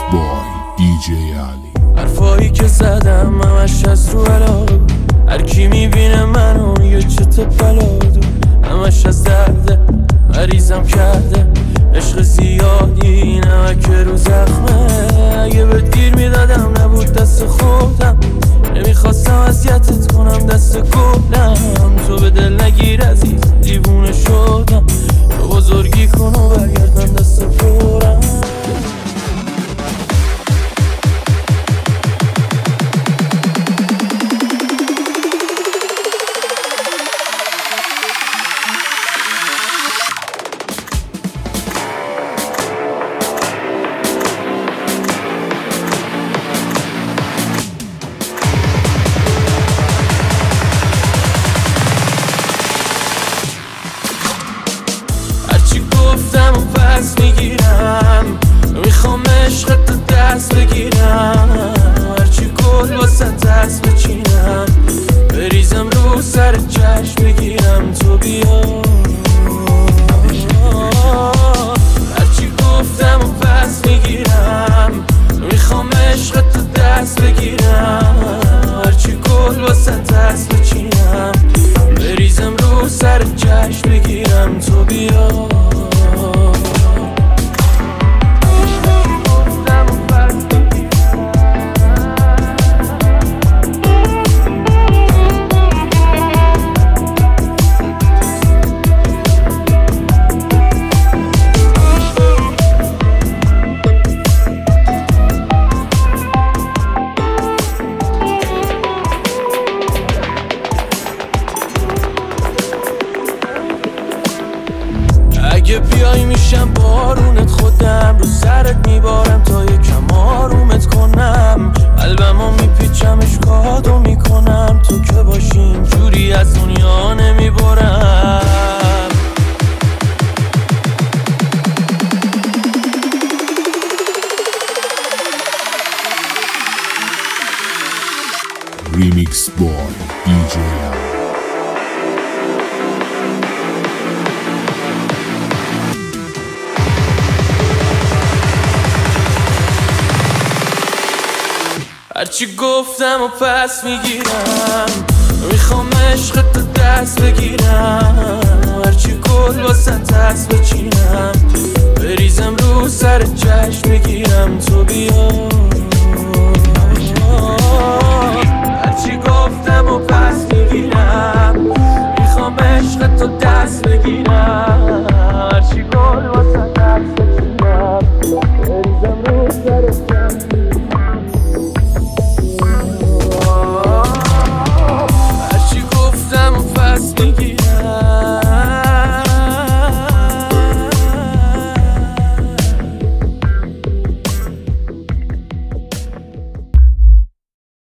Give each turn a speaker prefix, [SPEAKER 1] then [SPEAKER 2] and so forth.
[SPEAKER 1] بای DJ علی.
[SPEAKER 2] حرفایی که زدم همش از رو علاقه، هر کی میبینه منو یه چت بلادو، همش از درده مریضم کرده، عشق زیادی نمک رو زخمه. اگه بهت گیر میدادم نبود دست خودم، نمیخواستم اذیتت کنم دست گلم. تو به دل نگیر عزیز دیوونه شدم، تو بزرگی کن و برگردم دست پرم. گفتم و پس میگیرم، میخوام عشقت رو دست بگیرم، هرچی گل واسه دست بچینم، بریزم رو سر چشم بگیرم. تو بیا هرچی گفتم و پس میگیرم، میخوام عشقت رو دست بگیرم، هرچی گل واسه دست بچینم، بریزم رو سر چشم بگیرم. تو بیا اگه بیای میشم بارونت، خودم رو سرت میبارم تا یکم آرومت کنم، قلبمو میپیچمش کادو میکنم، تو که باشی اینجوری از دنیا نمیبارم.
[SPEAKER 1] ریمیکس بای DJ علی.
[SPEAKER 2] هرچی گفتم و پس میگیرم، میخوام عشقت رو دست بگیرم، هرچی گل واسه دست بچینم، بریزم رو سر چشم بگیرم. تو بیا هرچی گفتم و پس میگیرم، میخوام عشقت رو دست بگیرم،